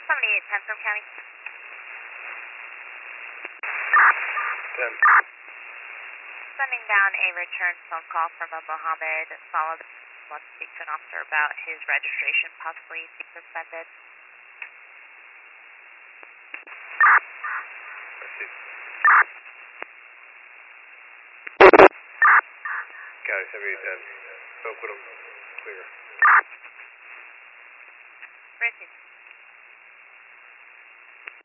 7810 from County. 10. Sending down a return phone call from a Mohammed Salad. Wants to speak to an officer about his registration possibly being suspended. County 7810. Spoke with him. Clear. Richard.